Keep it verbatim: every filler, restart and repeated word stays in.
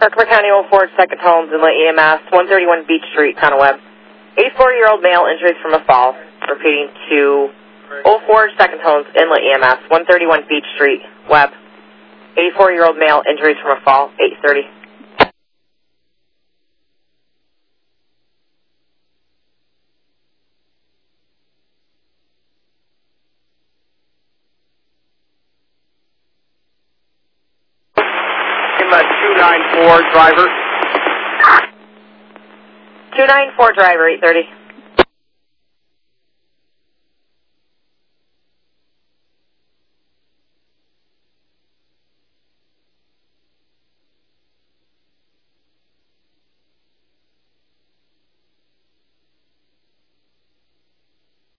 Tuckerman County oh four, Second Homes, Inlet E M S, one thirty-one Beach Street, Conoweb. eighty-four-year-old male, injuries from a fall. Repeating to oh four, Second Homes, Inlet E M S, one thirty-one Beach Street, Webb. eighty-four-year-old male, injuries from a fall, eight thirty. two nine four driver. two nine four driver, eight thirty.